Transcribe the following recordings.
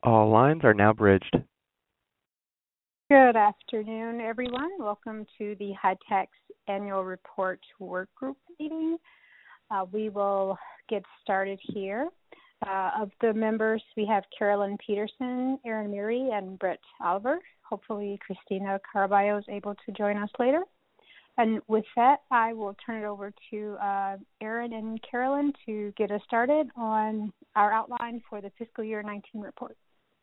All lines are now bridged. Good afternoon, everyone. Welcome to the HITECH's Annual Report Work Group meeting. We will get started here. Of the members, we have Carolyn Peterson, Erin Murray, and Brett Oliver. Hopefully, Christina Caraballo is able to join us later. And with that, I will turn it over to Erin and Carolyn to get us started on our outline for the fiscal year 19 report.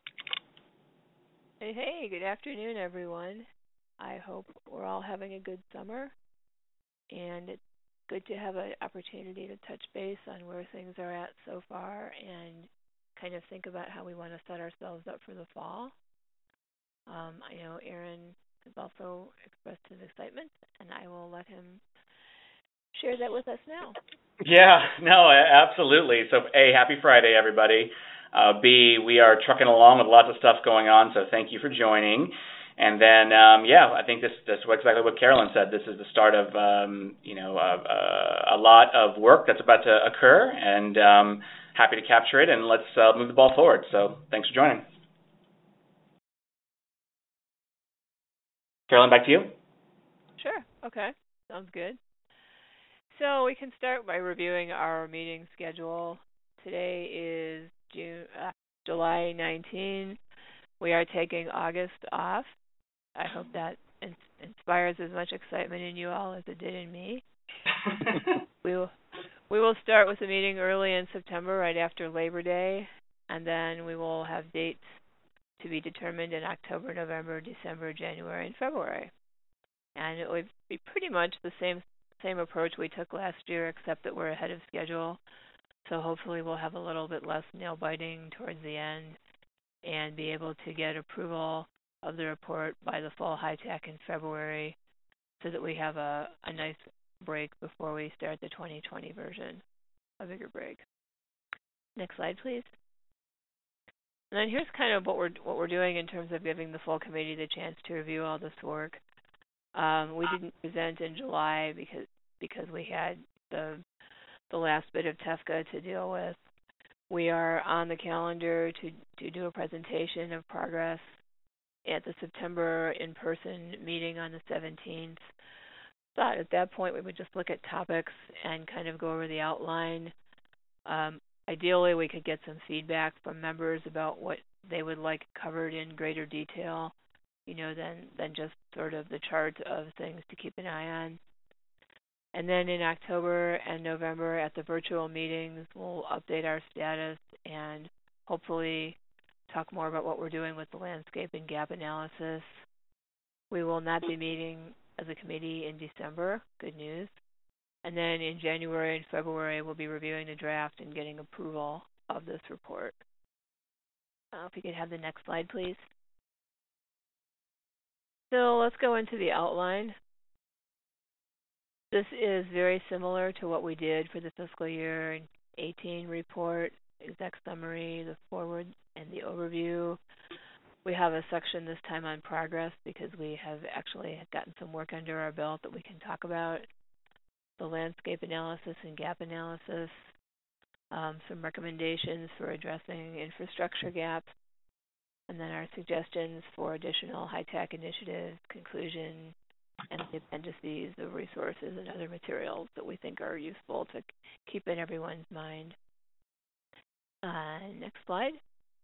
Hey, good afternoon, everyone. I hope we're all having a good summer, and it's good to have an opportunity to touch base on where things are at so far and kind of think about how we want to set ourselves up for the fall. I know Aaron has also expressed his excitement, and I will let him share that with us now. Yeah, no, absolutely. So, A, happy Friday, everybody. B, we are trucking along with lots of stuff going on, so thank you for joining. And then, I think this is exactly what Carolyn said. This is the start of, a lot of work that's about to occur, and happy to capture it, and let's move the ball forward. So thanks for joining. Carolyn, back to you. Sure. Okay. Sounds good. So we can start by reviewing our meeting schedule. Today is July 19. We are taking August off. I hope that inspires as much excitement in you all as it did in me. We will start with a meeting early in September, right after Labor Day, and then we will have dates to be determined in October, November, December, January, and February. And it would be pretty much the same approach we took last year, except that we're ahead of schedule. So hopefully we'll have a little bit less nail biting towards the end and be able to get approval of the report by the fall HITECH in February so that we have a nice break before we start the 2020 version, a bigger break. Next slide, please. And then here's kind of what we're doing in terms of giving the full committee the chance to review all this work. We didn't present in July because we had the last bit of TEFCA to deal with. We are on the calendar to do a presentation of progress at the September in-person meeting on the 17th. Thought at that point we would just look at topics and kind of go over the outline. Ideally, we could get some feedback from members about what they would like covered in greater detail, than just sort of the chart of things to keep an eye on. And then in October and November at the virtual meetings, we'll update our status and hopefully talk more about what we're doing with the landscape and gap analysis. We will not be meeting as a committee in December, good news. And then in January and February, we'll be reviewing the draft and getting approval of this report. If you could have the next slide, please. So let's go into the outline. This is very similar to what we did for the fiscal year 18 report, exec summary, the forward, and the overview. We have a section this time on progress because we have actually gotten some work under our belt that we can talk about. The landscape analysis and gap analysis, some recommendations for addressing infrastructure gaps, and then our suggestions for additional HITECH initiatives, conclusion, and the appendices of resources and other materials that we think are useful to keep in everyone's mind. Next slide.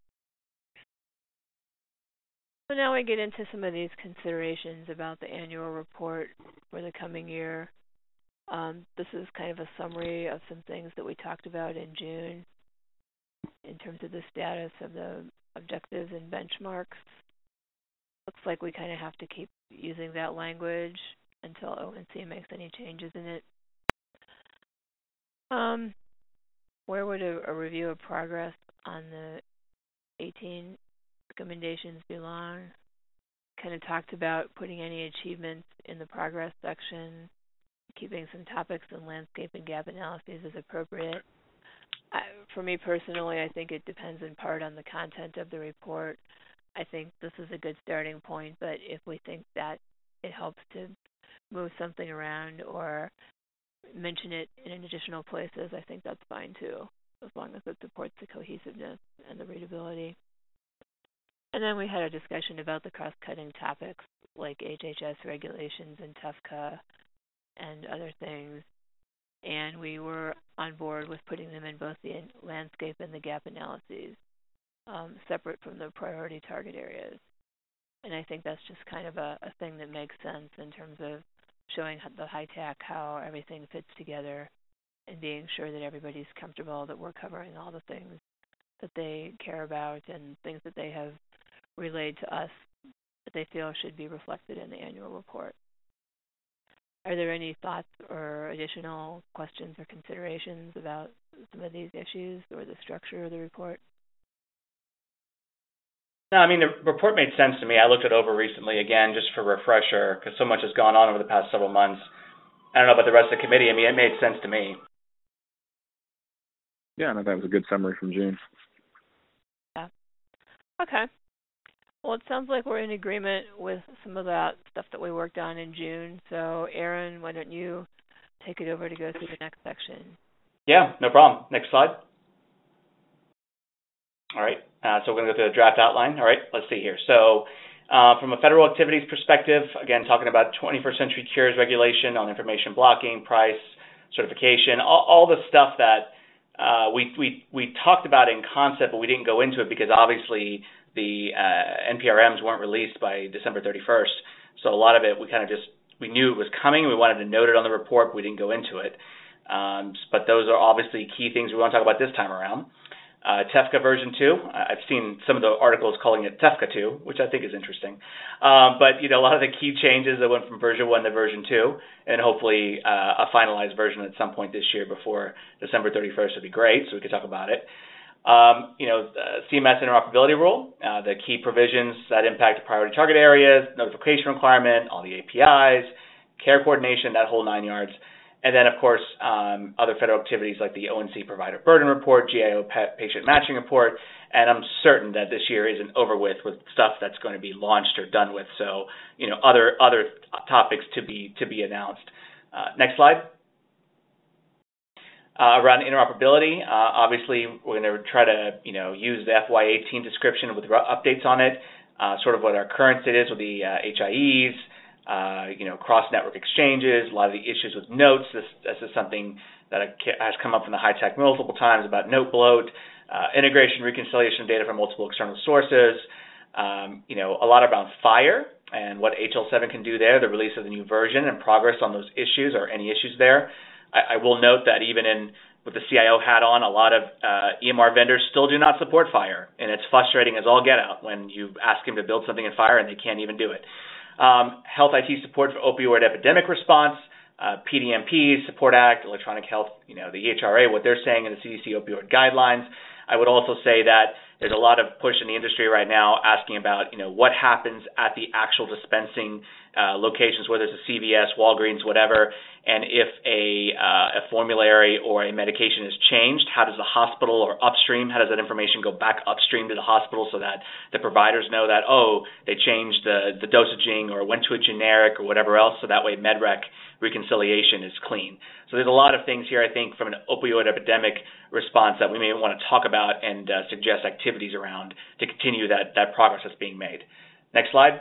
So now we get into some of these considerations about the annual report for the coming year. This is kind of a summary of some things that we talked about in June in terms of the status of the objectives and benchmarks. Looks like we kind of have to keep using that language until ONC makes any changes in it. Where would a review of progress on the 18 recommendations belong? Kind of talked about putting any achievements in the progress section, keeping some topics in landscape and gap analyses as appropriate. For me personally, I think it depends in part on the content of the report. I think this is a good starting point, but if we think that it helps to move something around or mention it in additional places, I think that's fine too, as long as it supports the cohesiveness and the readability. And then we had a discussion about the cross-cutting topics like HHS regulations and TEFCA and other things. And we were on board with putting them in both the landscape and the gap analyses, separate from the priority target areas. And I think that's just kind of a thing that makes sense in terms of showing the high-tech how everything fits together and being sure that everybody's comfortable that we're covering all the things that they care about and things that they have relayed to us that they feel should be reflected in the annual report. Are there any thoughts or additional questions or considerations about some of these issues or the structure of the report? No, I mean, the report made sense to me. I looked it over recently, again, just for refresher, because so much has gone on over the past several months. I don't know about the rest of the committee. I mean, it made sense to me. Yeah, no, that was a good summary from June. Yeah. Okay. Well, it sounds like we're in agreement with some of that stuff that we worked on in June. So, Aaron, why don't you take it over to go through the next section? Yeah, no problem. Next slide. All right. So we're going to go through the draft outline. All right, let's see here. So from a federal activities perspective, again, talking about 21st Century Cures regulation on information blocking, price, certification, all the stuff that we talked about in concept, but we didn't go into it because obviously the NPRMs weren't released by December 31st. So a lot of it, we knew it was coming. We wanted to note it on the report, but we didn't go into it. But those are obviously key things we want to talk about this time around. TEFCA version 2. I've seen some of the articles calling it TEFCA 2, which I think is interesting. But a lot of the key changes that went from version 1 to version 2, and hopefully a finalized version at some point this year before December 31st would be great, so we could talk about it. CMS interoperability rule, the key provisions that impact the priority target areas, notification requirement, all the APIs, care coordination, that whole 9 yards. And then, of course, other federal activities like the ONC Provider Burden Report, GAO Patient Matching Report, and I'm certain that this year isn't over with stuff that's going to be launched or done with. So, other topics to be announced. Next slide. Around interoperability, obviously, we're going to try to use the FY18 description with updates on it, sort of what our current state is with the HIEs. Cross-network exchanges, a lot of the issues with notes. This is something that has come up in the high-tech multiple times about note bloat, integration, reconciliation of data from multiple external sources, a lot around FHIR and what HL7 can do there, the release of the new version and progress on those issues or any issues there. I will note that even with the CIO hat on, a lot of EMR vendors still do not support FHIR, and it's frustrating as all get out when you ask them to build something in FHIR and they can't even do it. Health IT support for opioid epidemic response, PDMP, Support Act, Electronic Health, the EHRA, what they're saying in the CDC opioid guidelines. I would also say that there's a lot of push in the industry right now asking about, what happens at the actual dispensing locations, whether it's a CVS, Walgreens, whatever, and if a formulary or a medication is changed, how does the hospital or upstream, how does that information go back upstream to the hospital so that the providers know that, they changed the dosaging or went to a generic or whatever else, so that way MedRec reconciliation is clean. So there's a lot of things here, I think, from an opioid epidemic response that we may want to talk about and suggest activities around to continue that progress that's being made. Next slide.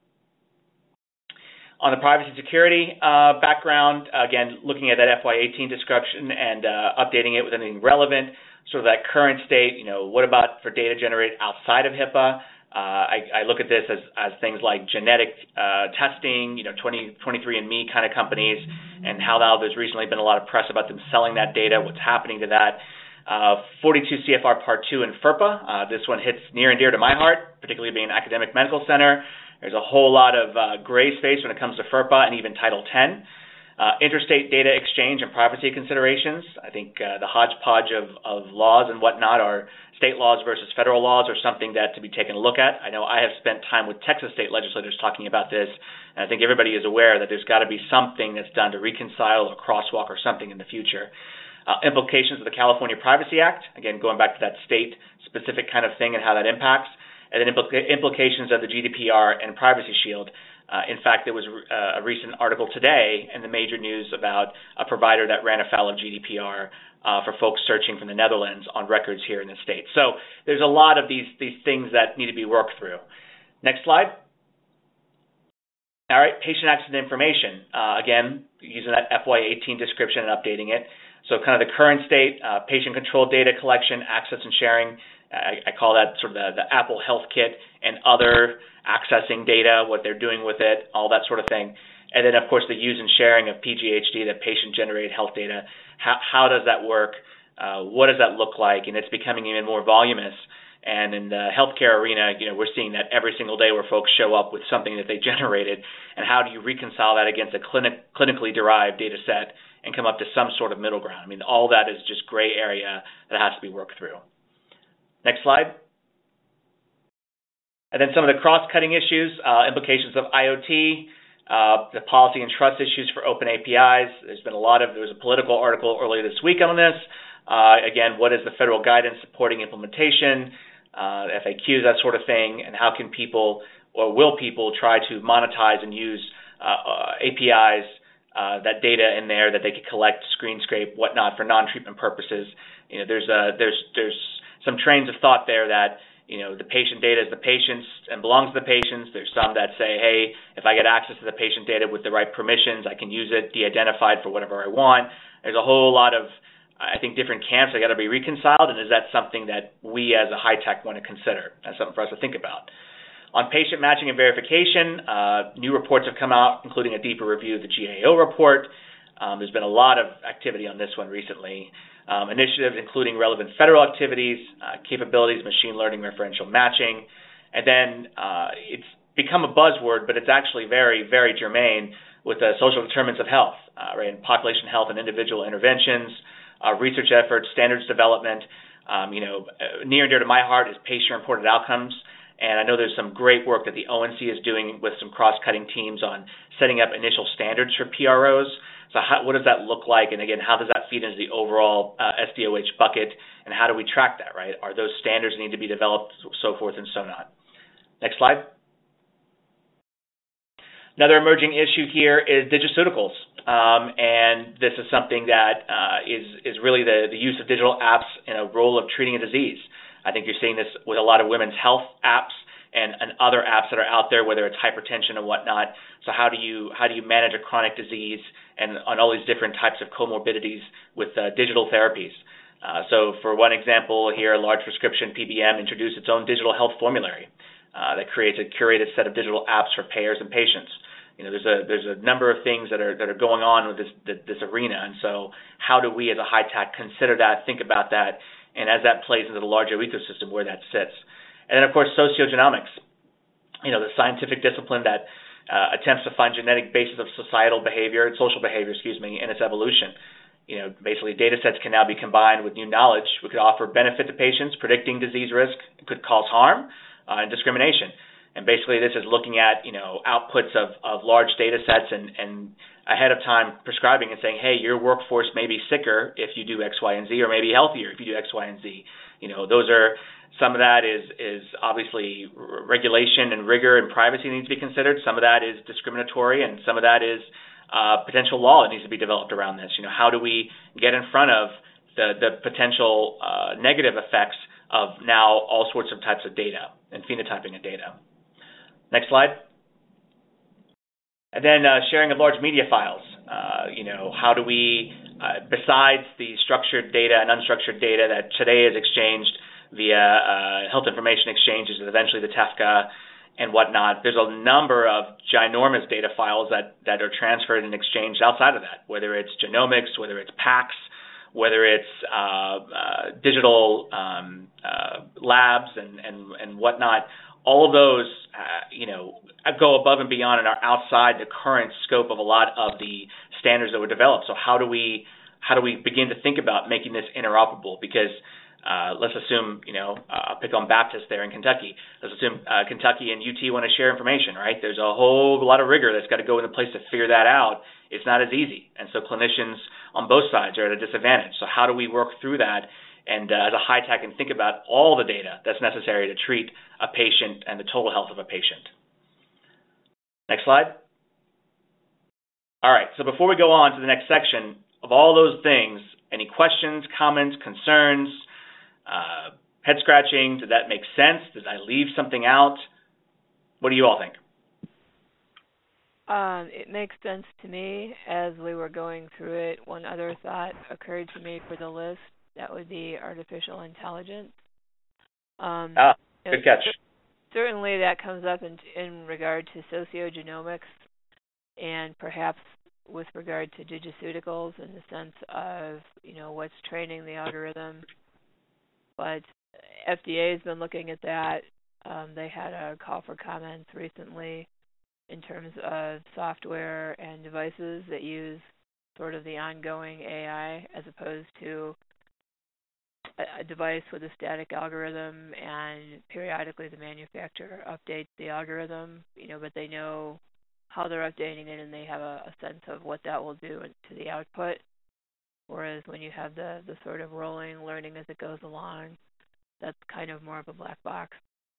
On the privacy and security background, again, looking at that FY18 description and updating it with anything relevant, sort of that current state, what about for data generated outside of HIPAA? I look at this as things like genetic testing, 23andMe kind of companies, and how now there's recently been a lot of press about them selling that data, what's happening to that. 42 CFR Part 2 and FERPA. This one hits near and dear to my heart, particularly being an academic medical center. There's a whole lot of gray space when it comes to FERPA and even Title 10. Interstate data exchange and privacy considerations. I think the hodgepodge of laws and whatnot are state laws versus federal laws are something that to be taken a look at. I know I have spent time with Texas state legislators talking about this, and I think everybody is aware that there's got to be something that's done to reconcile or crosswalk or something in the future. Implications of the California Privacy Act, again, going back to that state-specific kind of thing and how that impacts, and then implications of the GDPR and Privacy Shield. In fact, there was a recent article today in the major news about a provider that ran afoul of GDPR for folks searching from the Netherlands on records here in the States. So there's a lot of these things that need to be worked through. Next slide. All right, patient access to information. Again, using that FY18 description and updating it. So kind of the current state, patient-controlled data collection, access and sharing. I call that sort of the Apple Health Kit and other accessing data, what they're doing with it, all that sort of thing. And then, of course, the use and sharing of PGHD, that patient-generated health data. How does that work? What does that look like? And it's becoming even more voluminous. And in the healthcare arena, we're seeing that every single day where folks show up with something that they generated. And how do you reconcile that against a clinically derived data set and come up to some sort of middle ground? I mean, all that is just gray area that has to be worked through. Next slide. And then some of the cross-cutting issues, implications of IoT, the policy and trust issues for open APIs. There was a political article earlier this week on this. Again, what is the federal guidance supporting implementation, FAQs, that sort of thing, and how can people or will people try to monetize and use APIs, that data in there that they could collect, screen scrape, whatnot for non-treatment purposes. There's some trains of thought there that the patient data is the patient's and belongs to the patients. There's some that say, hey, if I get access to the patient data with the right permissions, I can use it de-identified for whatever I want. There's a whole lot of, I think, different camps that got to be reconciled, and is that something that we as a high tech want to consider? That's something for us to think about. On patient matching and verification, new reports have come out, including a deeper review of the GAO report. There's been a lot of activity on this one recently. Initiatives including relevant federal activities, capabilities, machine learning, referential matching. And then it's become a buzzword, but it's actually very, very germane with the social determinants of health, right, and population health and individual interventions, research efforts, standards development. Near and dear to my heart is patient-reported outcomes. And I know there's some great work that the ONC is doing with some cross-cutting teams on setting up initial standards for PROs. So what does that look like? And again, how does that feed into the overall SDOH bucket? And how do we track that, right? Are those standards need to be developed, so forth and so on? Next slide. Another emerging issue here is digiceuticals. And this is something that is really the use of digital apps in a role of treating a disease. I think you're seeing this with a lot of women's health apps and other apps that are out there, whether it's hypertension and whatnot. So how do you manage a chronic disease and on all these different types of comorbidities with digital therapies? So for one example here, a large prescription PBM introduced its own digital health formulary that creates a curated set of digital apps for payers and patients. There's a number of things that are going on with this arena, and so how do we as a high tech consider that, think about that, and as that plays into the larger ecosystem where that sits. And then, of course, sociogenomics, the scientific discipline that attempts to find genetic basis of social behavior, and its evolution. Basically, data sets can now be combined with new knowledge. We could offer benefit to patients, predicting disease risk. It could cause harm and discrimination. And basically, this is looking at, outputs of large data sets and ahead of time prescribing and saying, hey, your workforce may be sicker if you do X, Y, and Z, or maybe healthier if you do X, Y, and Z. Some of that is obviously regulation and rigor and privacy needs to be considered. Some of that is discriminatory, and some of that is potential law that needs to be developed around this. How do we get in front of the potential negative effects of now all sorts of types of data and phenotyping of data? Next slide. And then sharing of large media files. How do we, besides the structured data and unstructured data that today is exchanged via health information exchanges and eventually the TEFCA and whatnot, there's a number of ginormous data files that are transferred and exchanged outside of that, whether it's genomics, whether it's PACS, whether it's digital labs and whatnot. All of those, go above and beyond and are outside the current scope of a lot of the standards that were developed. So how do we begin to think about making this interoperable? Because let's assume, I'll pick on Baptist there in Kentucky. Let's assume Kentucky and UT want to share information, right? There's a whole lot of rigor that's got to go into place to figure that out. It's not as easy. And so clinicians on both sides are at a disadvantage. So how do we work through that? And as a high tech, and think about all the data that's necessary to treat a patient and the total health of a patient. Next slide. All right, so before we go on to the next section, of all those things, Any questions, comments, concerns, head scratching? Did that make sense? Did I leave something out? What do you all think? It makes sense to me. As we were going through it, one other thought occurred to me for the list. That would be artificial intelligence. Good catch. Certainly that comes up in regard to sociogenomics and perhaps with regard to digiceuticals in the sense of, what's training the algorithm. But FDA has been looking at that. They had a call for comments recently in terms of software and devices that use sort of the ongoing AI as opposed to a device with a static algorithm and periodically the manufacturer updates the algorithm, but they know how they're updating it and they have a sense of what that will do to the output. Whereas when you have the sort of rolling learning as it goes along, that's kind of more of a black box.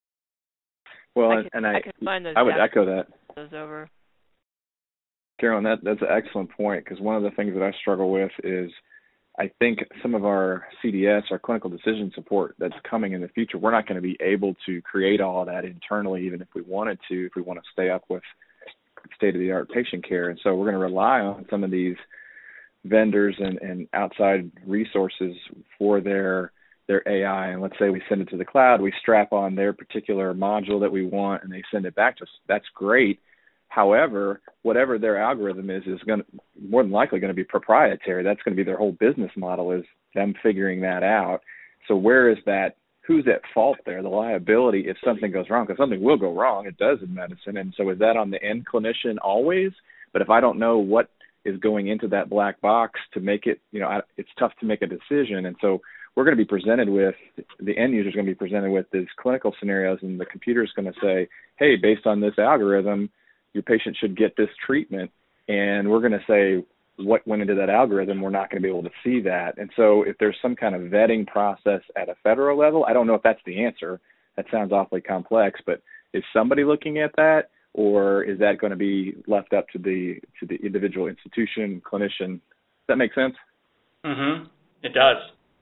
Well, I can find those. I would echo that. Those over. Carolyn, that's an excellent point, because one of the things that I struggle with is I think some of our CDS, our clinical decision support that's coming in the future, we're not going to be able to create all of that internally, even if we wanted to, if we want to stay up with state-of-the-art patient care. And so we're going to rely on some of these vendors and outside resources for their AI. And let's say we send it to the cloud, we strap on their particular module that we want, and they send it back to us. That's great. However, whatever their algorithm is going to more than likely going to be proprietary. That's going to be their whole business model, is them figuring that out. So where is that? Who's at fault there? The liability if something goes wrong, because something will go wrong. It does in medicine. And so is that on the end clinician always? But if I don't know what is going into that black box to make it, it's tough to make a decision. And so we're going to be presented with, the end user is going to be presented with these clinical scenarios, and the computer is going to say, hey, based on this algorithm, your patient should get this treatment. And we're going to say what went into that algorithm. We're not going to be able to see that. And so if there's some kind of vetting process at a federal level, I don't know if that's the answer. That sounds awfully complex, but is somebody looking at that, or is that going to be left up to the individual institution, clinician? Does that make sense? Mm-hmm. It does.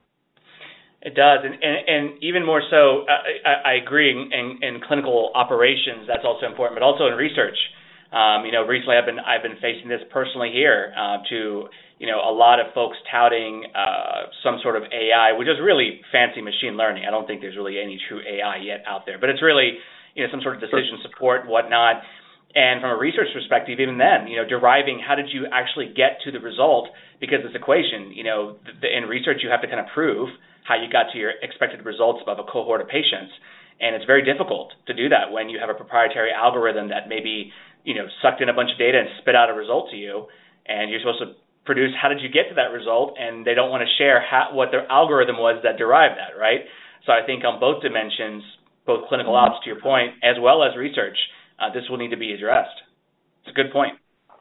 It does, and even more so, I agree. In clinical operations, that's also important, but also in research. Recently I've been facing this personally here to a lot of folks touting some sort of AI, which is really fancy machine learning. I don't think there's really any true AI yet out there, but it's really some sort of decision support and whatnot. And from a research perspective, even then, deriving how did you actually get to the result, because this equation, in research you have to kind of prove how you got to your expected results above a cohort of patients. And it's very difficult to do that when you have a proprietary algorithm that maybe, sucked in a bunch of data and spit out a result to you, and you're supposed to produce how did you get to that result, and they don't want to share what their algorithm was that derived that, right? So I think on both dimensions, both clinical ops, to your point, as well as research, this will need to be addressed. It's a good point.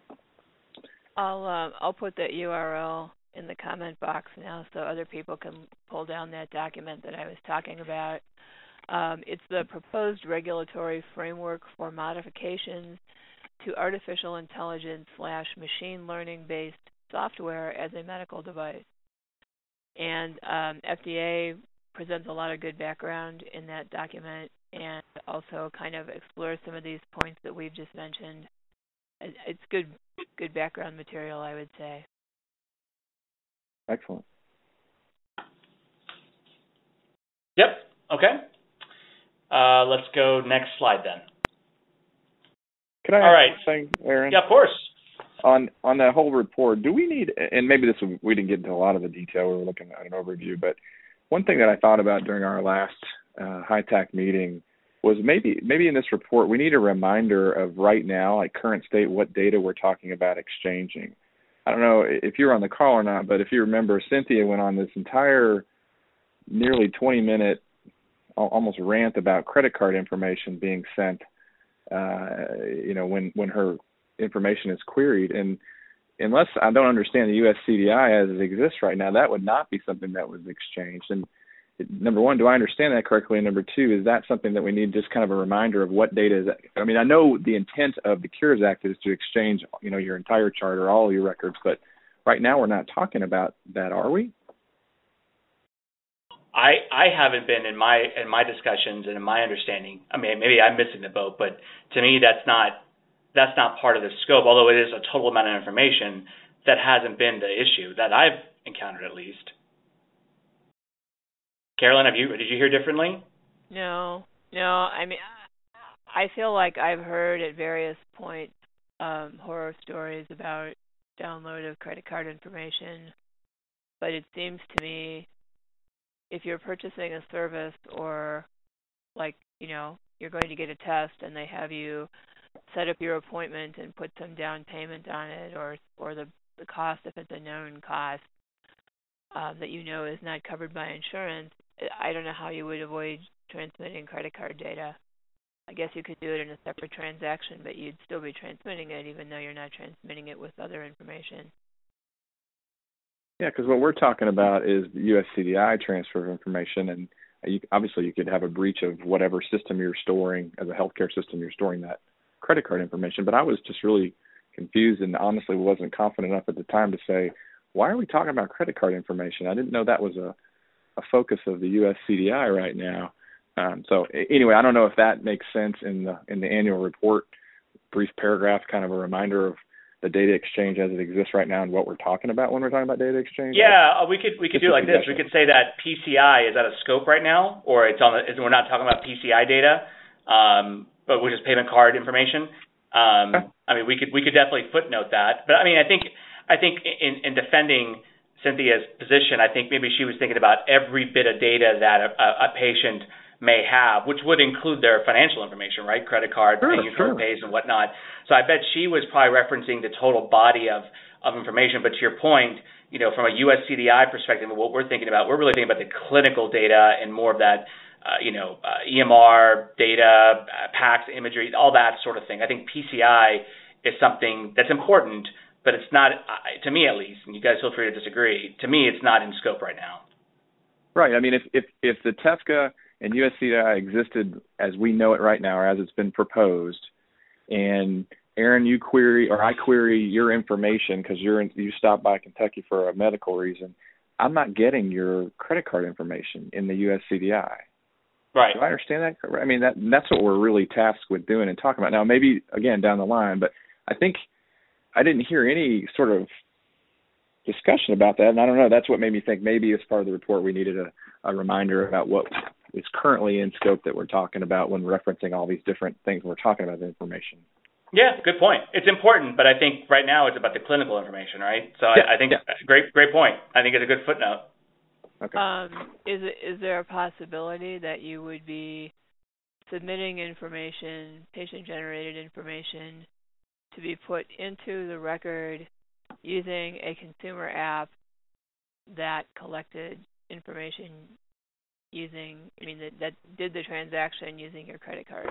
I'll put that URL in the comment box now so other people can pull down that document that I was talking about. It's the proposed regulatory framework for modifications to artificial intelligence / machine learning based software as a medical device. And FDA presents a lot of good background in that document and also kind of explores some of these points that we've just mentioned. It's good background material, I would say. Excellent. Yep. Okay. Let's go next slide then. Can I ask something, Aaron? Yeah, of course. On that whole report, do we need, and maybe we didn't get into a lot of the detail, we were looking at an overview, but one thing that I thought about during our last HITAC meeting was maybe in this report we need a reminder of right now, like current state, what data we're talking about exchanging. I don't know if you were on the call or not, but if you remember, Cynthia went on this entire nearly 20-minute almost rant about credit card information being sent, when her information is queried. And unless I don't understand the U.S. CDI as it exists right now, that would not be something that was exchanged. And number one, do I understand that correctly? And number two, is that something that we need just kind of a reminder of what data is? I mean, I know the intent of the Cures Act is to exchange, your entire chart or all your records, but right now we're not talking about that, are we? I haven't been in my discussions and in my understanding. I mean, maybe I'm missing the boat, but to me, that's not part of the scope. Although it is a total amount of information, that hasn't been the issue that I've encountered, at least. Carolyn, did you hear differently? No. I mean, I feel like I've heard at various points horror stories about download of credit card information, but it seems to me if you're purchasing a service or like, you're going to get a test and they have you set up your appointment and put some down payment on it or the cost if it's a known cost that is not covered by insurance, I don't know how you would avoid transmitting credit card data. I guess you could do it in a separate transaction, but you'd still be transmitting it even though you're not transmitting it with other information. Yeah, because what we're talking about is the US CDI transfer of information, and obviously you could have a breach of whatever system you're storing, as a healthcare system you're storing that credit card information. But I was just really confused and honestly wasn't confident enough at the time to say, why are we talking about credit card information? I didn't know that was a focus of the US CDI right now. So anyway, I don't know if that makes sense in the annual report, brief paragraph, kind of a reminder of the data exchange as it exists right now and what we're talking about when we're talking about data exchange. Yeah, we could do it like this. We could say that PCI is out of scope right now, or we're not talking about PCI data, but which is payment card information. Okay. I mean, we could definitely footnote that. But I mean, I think in defending Cynthia's position, I think maybe she was thinking about every bit of data that a patient may have, which would include their financial information, right? Credit card, paying your pays and whatnot. So I bet she was probably referencing the total body of information. But to your point, from a US CDI perspective, what we're thinking about, we're really thinking about the clinical data and more of that, EMR data, PACS imagery, all that sort of thing. I think PCI is something that's important, but it's not, to me at least, and you guys feel free to disagree, to me it's not in scope right now. Right. I mean, if the TEFCA and US CDI existed as we know it right now, or as it's been proposed, and Aaron, you query or I query your information because you stopped by Kentucky for a medical reason, I'm not getting your credit card information in the US CDI. Right. Do I understand that? I mean, that's what we're really tasked with doing and talking about. Now, maybe, again, down the line, but I think I didn't hear any sort of discussion about that, and I don't know, that's what made me think maybe as part of the report we needed a reminder about what is currently in scope that we're talking about when referencing all these different things we're talking about, the information. Yeah, good point. It's important, but I think right now it's about the clinical information, right? So yeah, I think great point. I think it's a good footnote. Okay. Is there a possibility that you would be submitting information, patient-generated information, to be put into the record using a consumer app that collected information that did the transaction using your credit card?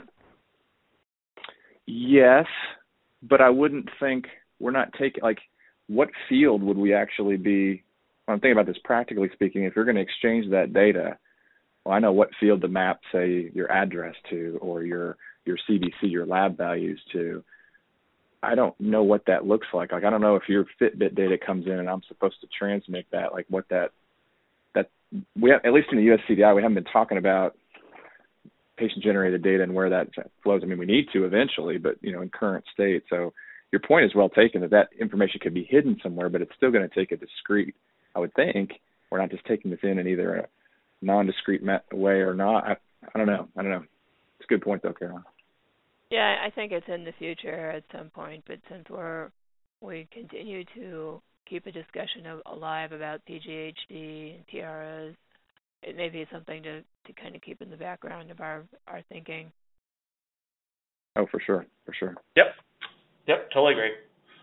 Yes, but I wouldn't think we're not taking, what field would we actually be, I'm thinking about this practically speaking, if you're going to exchange that data, well, I know what field to map, say, your address to or your CBC, your lab values to. I don't know what that looks like. I don't know if your Fitbit data comes in and I'm supposed to transmit that, what that we have, at least in the US CDI, we haven't been talking about patient-generated data and where that flows. I mean, we need to eventually, but, in current state. So your point is well taken that information could be hidden somewhere, but it's still going to take a discrete, I would think. We're not just taking this in either a non-discrete way or not. I don't know. It's a good point, though, Carolyn. Yeah, I think it's in the future at some point, but since we continue to keep a discussion alive about PGHD and TROs, it may be something to kind of keep in the background of our thinking. Oh, for sure. Yep, totally agree.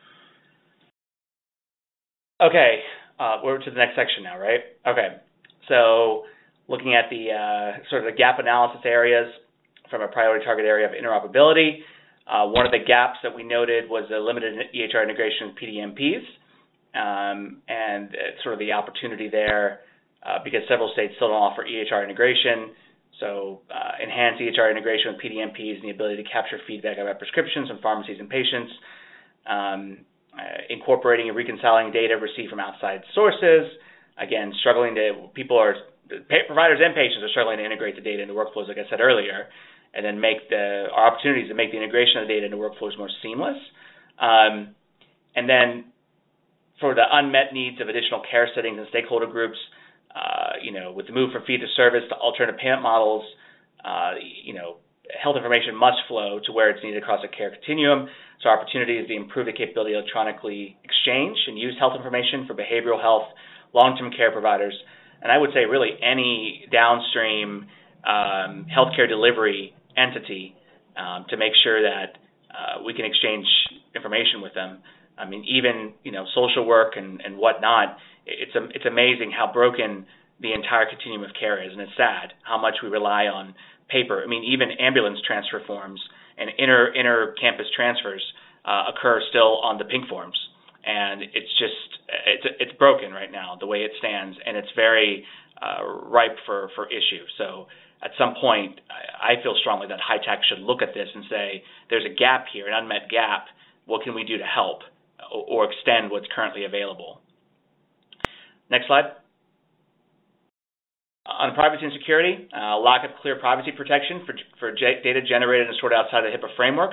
Okay, we're to the next section now, right? Okay, so looking at the sort of the gap analysis areas from a priority target area of interoperability. One of the gaps that we noted was the limited EHR integration with PDMPs, and sort of the opportunity there because several states still don't offer EHR integration. So enhanced EHR integration with PDMPs and the ability to capture feedback about prescriptions from pharmacies and patients, incorporating and reconciling data received from outside sources. Again, people are providers and patients are struggling to integrate the data into workflows, like I said earlier, and then make our opportunities to make the integration of the data into workflows more seamless. And then for the unmet needs of additional care settings and stakeholder groups, with the move from fee-for-service to alternative payment models, health information must flow to where it's needed across the care continuum. So our opportunity is to improve the capability to electronically exchange and use health information for behavioral health, long-term care providers, and I would say really any downstream healthcare delivery entity to make sure that we can exchange information with them. I mean, even social work and whatnot. It's amazing how broken the entire continuum of care is, and it's sad how much we rely on paper. I mean, even ambulance transfer forms and inter-campus transfers occur still on the pink forms, and it's broken right now the way it stands, and it's very ripe for issue. So at some point, I feel strongly that HITECH should look at this and say, there's a gap here, an unmet gap. What can we do to help or extend what's currently available? Next slide. On privacy and security, lack of clear privacy protection for data generated and stored outside the HIPAA framework.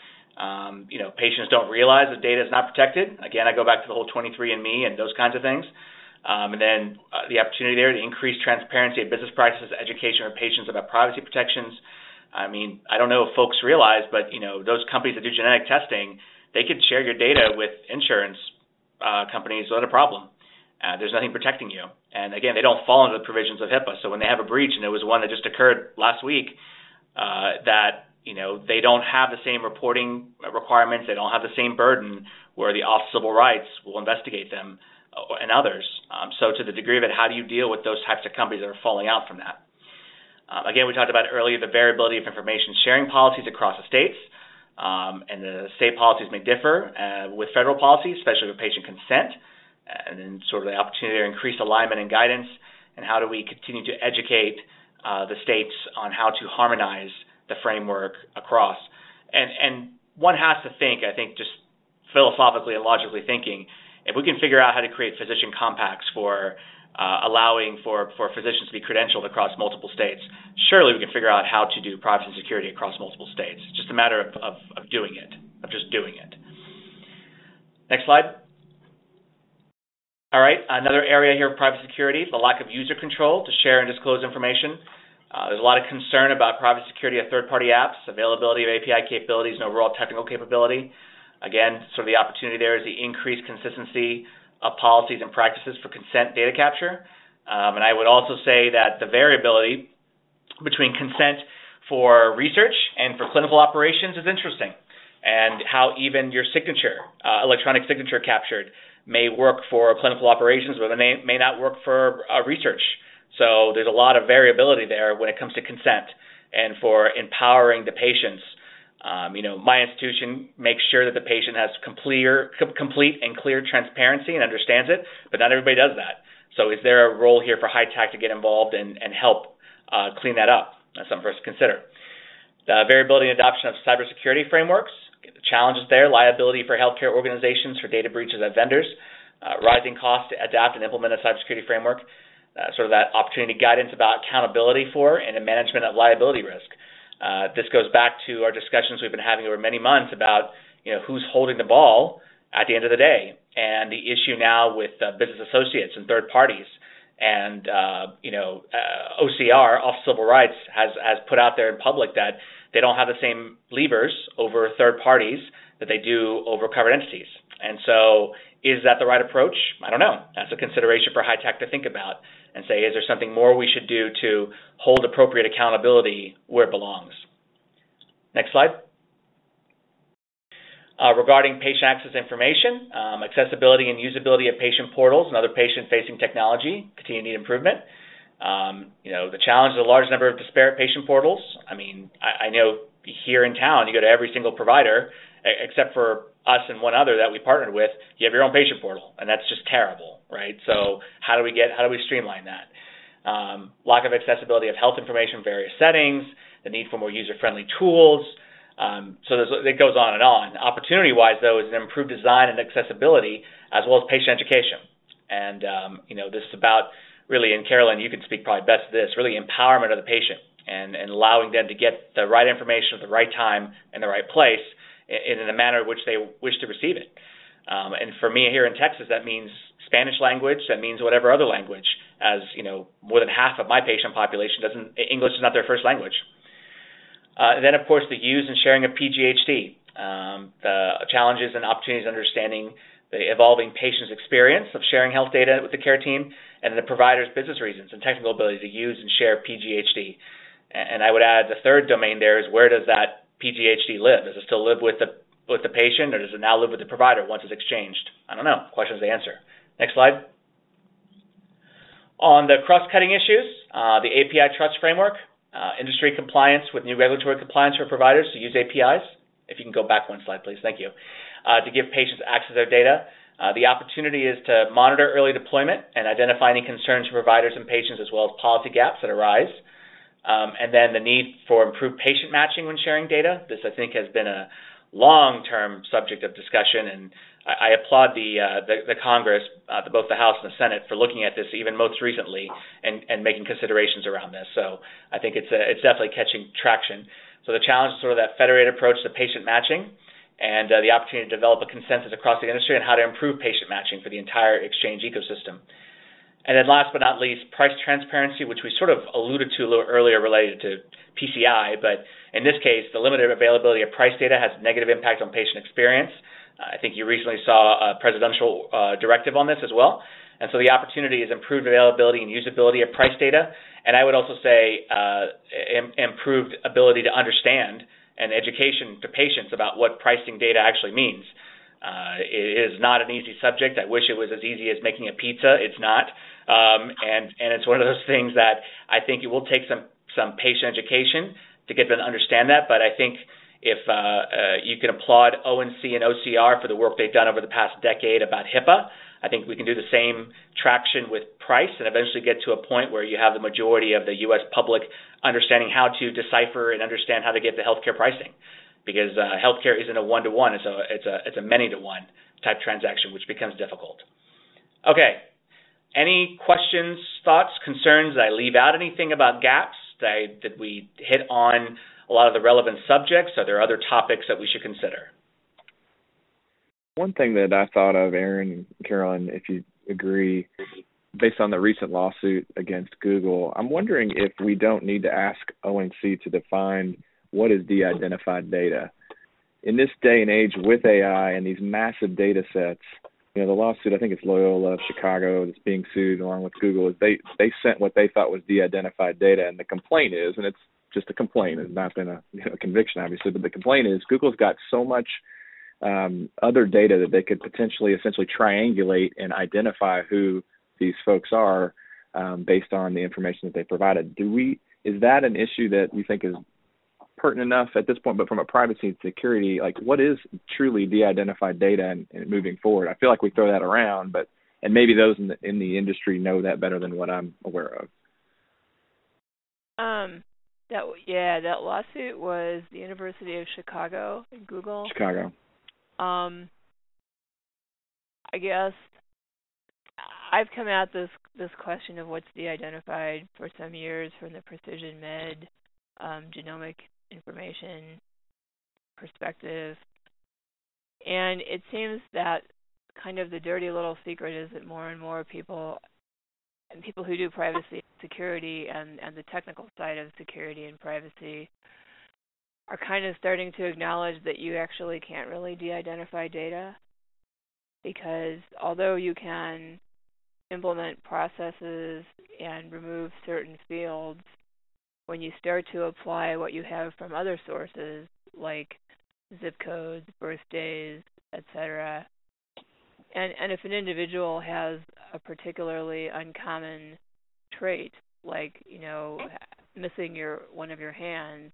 Patients don't realize that data is not protected. Again, I go back to the whole 23andMe and those kinds of things. And then the opportunity there to increase transparency of business practices, education of patients about privacy protections. I mean, I don't know if folks realize, but those companies that do genetic testing, they could share your data with insurance companies without a problem. There's nothing protecting you. And again, they don't fall under the provisions of HIPAA. So when they have a breach, and there was one that just occurred last week, that they don't have the same reporting requirements, they don't have the same burden where the Office of Civil Rights will investigate them and others. So to the degree of it, how do you deal with those types of companies that are falling out from that? Again, we talked about earlier the variability of information sharing policies across the states, and the state policies may differ with federal policies, especially with patient consent, and then sort of the opportunity to increase alignment and guidance, and how do we continue to educate the states on how to harmonize the framework across. And one has to think, I think, just philosophically and logically thinking, if we can figure out how to create physician compacts for allowing for physicians to be credentialed across multiple states, surely we can figure out how to do privacy and security across multiple states. It's just a matter of doing it, of just doing it. Next slide. All right, another area here of privacy security, the lack of user control to share and disclose information. There's a lot of concern about privacy security of third-party apps, availability of API capabilities, and overall technical capability. Again, sort of the opportunity there is the increased consistency of policies and practices for consent data capture. And I would also say that the variability between consent for research and for clinical operations is interesting, and how even your signature, electronic signature captured, may work for clinical operations, but it may not work for research. So there's a lot of variability there when it comes to consent and for empowering the patients. My institution makes sure that the patient has complete and clear transparency and understands it, but not everybody does that. So is there a role here for HITECH to get involved and help clean that up? That's something for us to consider. The variability and adoption of cybersecurity frameworks. The challenges there, liability for healthcare organizations for data breaches at vendors, rising costs to adapt and implement a cybersecurity framework, sort of that opportunity guidance about accountability for and the management of liability risk. This goes back to our discussions we've been having over many months about who's holding the ball at the end of the day, and the issue now with business associates and third parties. And OCR, Office of Civil Rights, has put out there in public that they don't have the same levers over third parties that they do over covered entities. And so is that the right approach? I don't know. That's a consideration for HITECH to think about and say, is there something more we should do to hold appropriate accountability where it belongs? Next slide. Regarding patient access information, accessibility and usability of patient portals and other patient-facing technology continue to need improvement. The challenge is a large number of disparate patient portals. I mean, I know here in town, you go to every single provider, except for us and one other that we partnered with, you have your own patient portal, and that's just terrible, right? So how do we streamline that? Lack of accessibility of health information in various settings, the need for more user-friendly tools. So it goes on and on. Opportunity-wise, though, is an improved design and accessibility as well as patient education. And, this is about really, and Carolyn, you can speak probably best to this, really empowerment of the patient and allowing them to get the right information at the right time in the right place in a manner in which they wish to receive it. And for me here in Texas, that means Spanish language, that means whatever other language, as more than half of my patient population English is not their first language. Then, of course, the use and sharing of PGHD, the challenges and opportunities understanding the evolving patient's experience of sharing health data with the care team, and the provider's business reasons and technical ability to use and share PGHD. And I would add the third domain there is, where does that PGHD live? Does it still live with the patient, or does it now live with the provider once it's exchanged? I don't know. Questions to answer. Next slide. On the cross-cutting issues, the API trust framework, industry compliance with new regulatory compliance for providers to use APIs. If you can go back one slide, please. Thank you. To give patients access to their data. The opportunity is to monitor early deployment and identify any concerns for providers and patients, as well as policy gaps that arise. And then the need for improved patient matching when sharing data. This, I think, has been a long-term subject of discussion, and I applaud the Congress, both the House and the Senate, for looking at this even most recently and making considerations around this. So I think it's definitely catching traction. So the challenge is sort of that federated approach to patient matching, and the opportunity to develop a consensus across the industry on how to improve patient matching for the entire exchange ecosystem. And then last but not least, price transparency, which we sort of alluded to a little earlier related to PCI, but in this case, the limited availability of price data has a negative impact on patient experience. I think you recently saw a presidential directive on this as well. And so the opportunity is improved availability and usability of price data, and I would also say improved ability to understand and education to patients about what pricing data actually means. It is not an easy subject. I wish it was as easy as making a pizza. It's not. And it's one of those things that I think it will take some patient education to get them to understand that. But I think if you can applaud ONC and OCR for the work they've done over the past decade about HIPAA, I think we can do the same traction with price and eventually get to a point where you have the majority of the U.S. public understanding how to decipher and understand how to get the healthcare pricing. Because healthcare isn't a one-to-one, it's a many-to-one type transaction, which becomes difficult. Okay, any questions, thoughts, concerns? Did I leave out anything about gaps? Did we hit on a lot of the relevant subjects? Are there other topics that we should consider? One thing that I thought of, Aaron and Carolyn, if you agree, based on the recent lawsuit against Google, I'm wondering if we don't need to ask ONC to define what is de-identified data. In this day and age with AI and these massive data sets, the lawsuit, I think it's Loyola of Chicago that's being sued along with Google, is they sent what they thought was de-identified data, and the complaint is, and it's just a complaint, it's not been a conviction obviously, but the complaint is Google's got so much other data that they could potentially essentially triangulate and identify who these folks are based on the information that they provided. Is that an issue that you think is pertinent enough at this point? But from a privacy and security, like, what is truly de-identified data and moving forward? I feel like we throw that around, and maybe those in the industry know that better than what I'm aware of. That lawsuit was the University of Chicago and Google. Chicago. I guess I've come at this question of what's de-identified for some years from the precision med genomic information perspective, and it seems that kind of the dirty little secret is that more and more people who do privacy and security and the technical side of security and privacy are kind of starting to acknowledge that you actually can't really de-identify data, because although you can implement processes and remove certain fields, when you start to apply what you have from other sources like zip codes, birthdays, etc., and if an individual has a particularly uncommon trait, like missing one of your hands,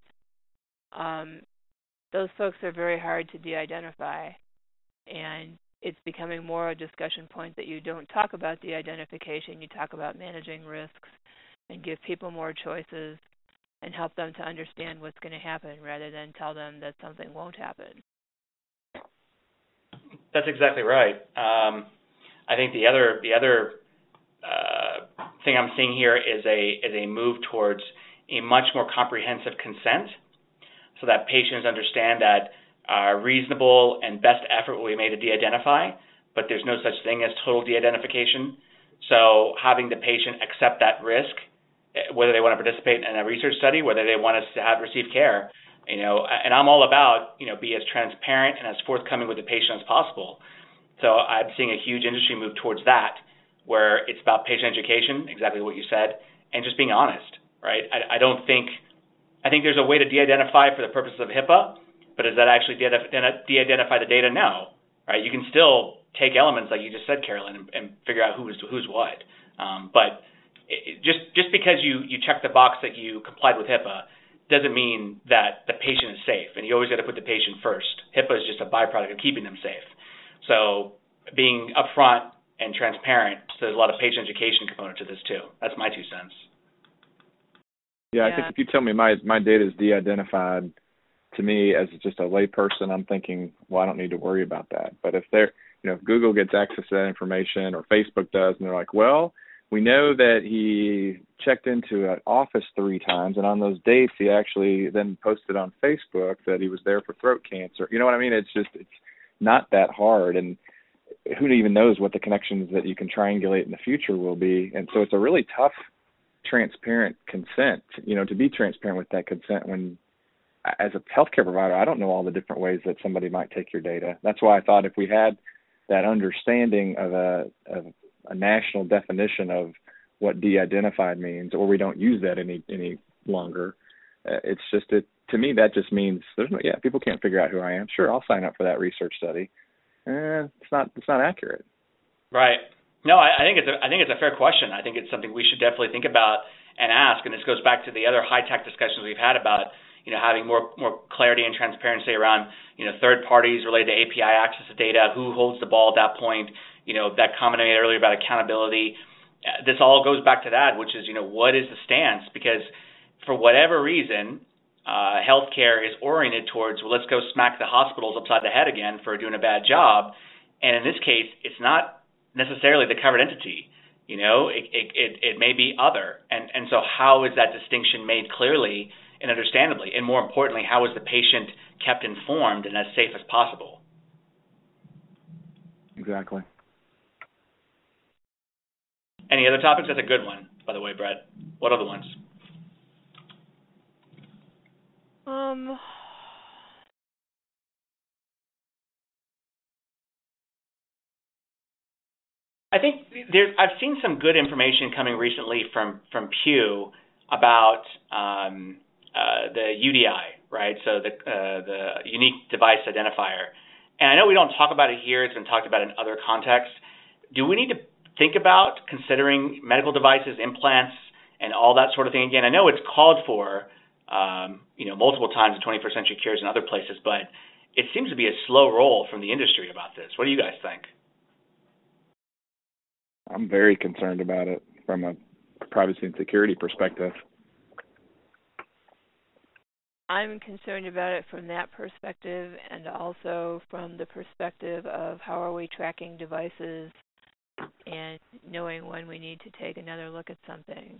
those folks are very hard to de-identify, and it's becoming more a discussion point that you don't talk about de-identification, you talk about managing risks and give people more choices and help them to understand what's going to happen rather than tell them that something won't happen. That's exactly right. I think the other thing I'm seeing here is a move towards a much more comprehensive consent, so that patients understand that reasonable and best effort will be made to de-identify, but there's no such thing as total de-identification. So having the patient accept that risk, whether they want to participate in a research study, whether they want us to receive care, and I'm all about, be as transparent and as forthcoming with the patient as possible. So I'm seeing a huge industry move towards that, where it's about patient education, exactly what you said, and just being honest, right? I think there's a way to de-identify for the purposes of HIPAA, but does that actually de-identify the data? No, right? You can still take elements like you just said, Carolyn, and figure out who's what. But just because you check the box that you complied with HIPAA doesn't mean that the patient is safe, and you always got to put the patient first. HIPAA is just a byproduct of keeping them safe. So being upfront and transparent, so there's a lot of patient education component to this too. That's my 2 cents. Yeah, I think if you tell me my data is de-identified, to me as just a layperson, I'm thinking, well, I don't need to worry about that. But if if Google gets access to that information, or Facebook does, and they're like, well, we know that he checked into an office 3 times, and on those dates he actually then posted on Facebook that he was there for throat cancer. You know what I mean? It's not that hard, and who even knows what the connections that you can triangulate in the future will be. And so it's a really tough, transparent consent, to be transparent with that consent when, as a healthcare provider, I don't know all the different ways that somebody might take your data. That's why I thought if we had that understanding of a national definition of what de-identified means, or we don't use that any longer, to me that just means people can't figure out who I am. Sure, I'll sign up for that research study. It's not accurate. Right. No, I think it's a fair question. I think it's something we should definitely think about and ask. And this goes back to the other high-tech discussions we've had about having more clarity and transparency around third parties related to API access to data, who holds the ball at that point. That comment I made earlier about accountability. This all goes back to that, which is what is the stance? Because for whatever reason, healthcare is oriented towards, well, let's go smack the hospitals upside the head again for doing a bad job. And in this case, it's not necessarily the covered entity. It may be other. And so how is that distinction made clearly and understandably? And more importantly, how is the patient kept informed and as safe as possible? Exactly. Any other topics? That's a good one, by the way, Brett. What other ones? I think I've seen some good information coming recently from Pew about the UDI, right? So the unique device identifier. And I know we don't talk about it here. It's been talked about in other contexts. Do we need to think about considering medical devices, implants, and all that sort of thing again? I know it's called for, multiple times in 21st Century Cures and other places, but it seems to be a slow roll from the industry about this. What do you guys think? I'm very concerned about it from a privacy and security perspective. I'm concerned about it from that perspective, and also from the perspective of how are we tracking devices and knowing when we need to take another look at something.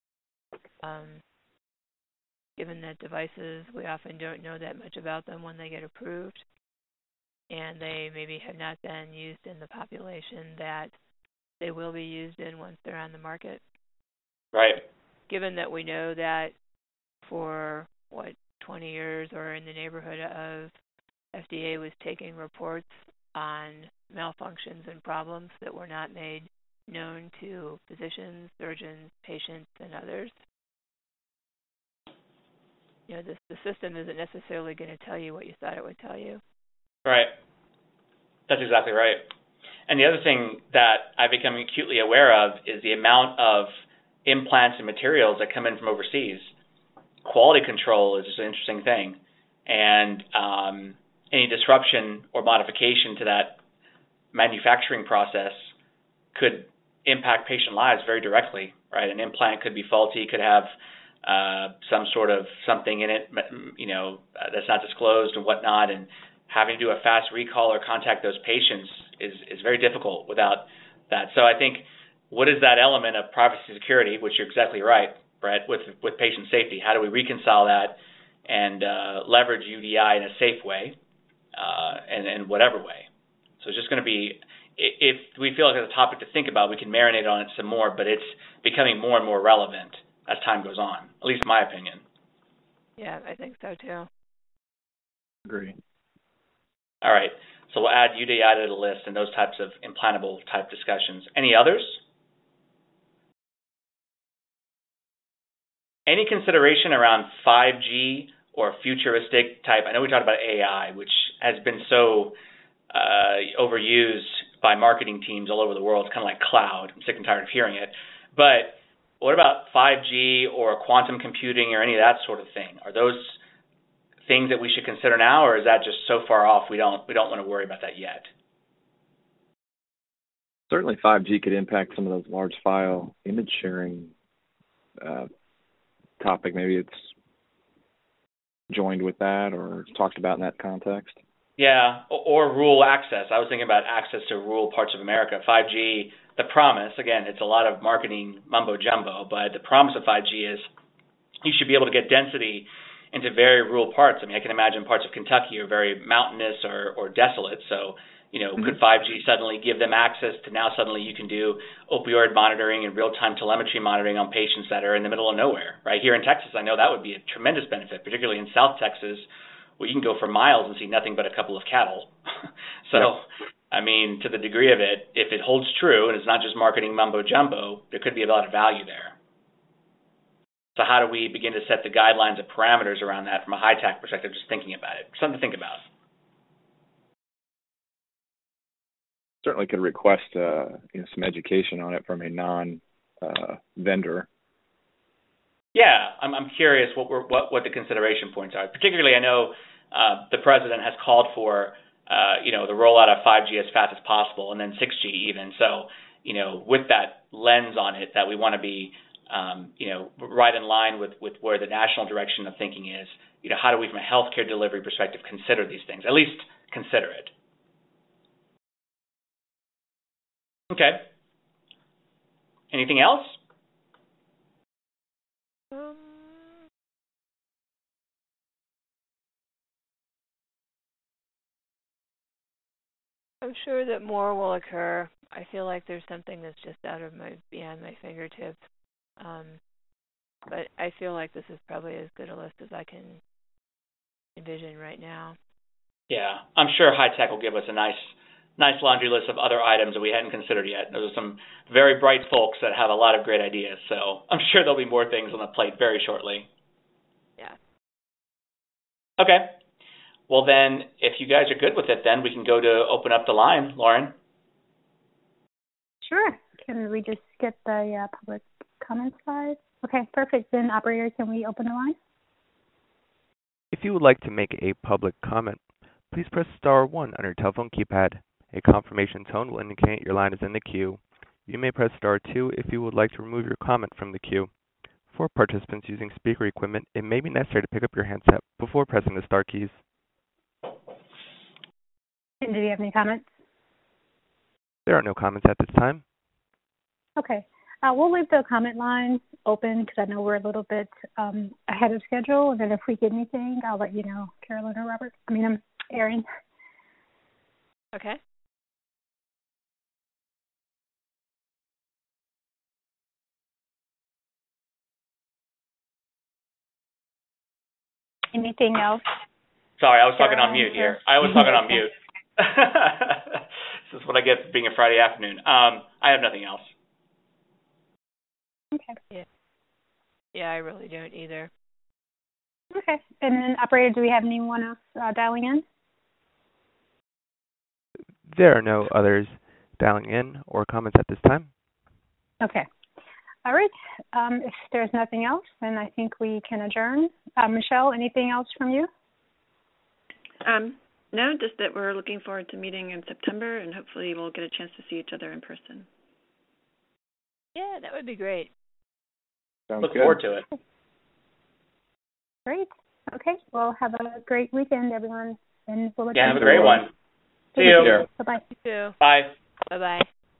Given that devices, we often don't know that much about them when they get approved, and they maybe have not been used in the population that they will be used in once they're on the market. Right. Given that we know that for, 20 years or in the neighborhood of, FDA was taking reports on malfunctions and problems that were not made known to physicians, surgeons, patients, and others. The system isn't necessarily going to tell you what you thought it would tell you. Right. That's exactly right. And the other thing that I've become acutely aware of is the amount of implants and materials that come in from overseas. Quality control is just an interesting thing. And any disruption or modification to that manufacturing process could impact patient lives very directly, right? An implant could be faulty, could have some sort of something in it, that's not disclosed and whatnot, and having to do a fast recall or contact those patients is very difficult without that. So I think what is that element of privacy security, which you're exactly right, Brett, with patient safety? How do we reconcile that and leverage UDI in a safe way and in whatever way? So it's just going to be, if we feel like it's a topic to think about, we can marinate on it some more, but it's becoming more and more relevant as time goes on, at least in my opinion. Yeah, I think so too. Agree. All right, so we'll add UDI to the list and those types of implantable type discussions. Any others? Any consideration around 5G or futuristic type? I know we talked about AI, which has been so overused by marketing teams all over the world. It's kind of like cloud. I'm sick and tired of hearing it. But what about 5G or quantum computing or any of that sort of thing? Are those things that we should consider now, or is that just so far off we don't want to worry about that yet? Certainly 5G could impact some of those large file image sharing topic. Maybe it's joined with that or talked about in that context. Yeah, or rural access. I was thinking about access to rural parts of America. 5G, the promise, again, it's a lot of marketing mumbo-jumbo, but the promise of 5G is you should be able to get density into very rural parts. I mean, I can imagine parts of Kentucky are very mountainous or desolate, so, could 5G suddenly give them access to now suddenly you can do opioid monitoring and real-time telemetry monitoring on patients that are in the middle of nowhere, right? Here in Texas, I know that would be a tremendous benefit, particularly in South Texas, where you can go for miles and see nothing but a couple of cattle. So, yep. I mean, to the degree of it, if it holds true and it's not just marketing mumbo-jumbo, there could be a lot of value there. So how do we begin to set the guidelines and parameters around that from a high-tech perspective, just thinking about it? Something to think about. Certainly could request some education on it from a non-vendor. Yeah, I'm curious what the consideration points are. Particularly, I know the president has called for the rollout of 5G as fast as possible, and then 6G even. So, with that lens on it, that we want to be right in line with where the national direction of thinking is. How do we, from a healthcare delivery perspective, consider these things? At least consider it. Okay. Anything else? I'm sure that more will occur. I feel like there's something that's just beyond my fingertips. But I feel like this is probably as good a list as I can envision right now. Yeah, I'm sure high tech will give us a nice laundry list of other items that we hadn't considered yet. Those are some very bright folks that have a lot of great ideas. So I'm sure there'll be more things on the plate very shortly. Yeah. Okay. Well, then, if you guys are good with it, then we can go to open up the line. Lauren? Sure. Can we just get the public comment slide? Okay, perfect. Then, operator, can we open the line? If you would like to make a public comment, please press star 1 on your telephone keypad. A confirmation tone will indicate your line is in the queue. You may press star 2 if you would like to remove your comment from the queue. For participants using speaker equipment, it may be necessary to pick up your handset before pressing the star keys. And do you have any comments? There are no comments at this time. Okay. We'll leave the comment line open because I know we're a little bit ahead of schedule. And then if we get anything, I'll let you know, Carolyn or Robert. Erin. Okay. Anything else? Sorry, I was talking on mute here. I was talking on mute. This is what I get for being a Friday afternoon. I have nothing else. Okay. Yeah, I really don't either. Okay. And then, operator, do we have anyone else dialing in? There are no others dialing in or comments at this time. Okay. All right. If there's nothing else, then I think we can adjourn. Michelle, anything else from you? No, just that we're looking forward to meeting in September, and hopefully we'll get a chance to see each other in person. Yeah, that would be great. Look forward to it. Great. Okay. Well, have a great weekend, everyone. And we'll have a great one. See you. Bye-bye. You too. Bye. Bye-bye.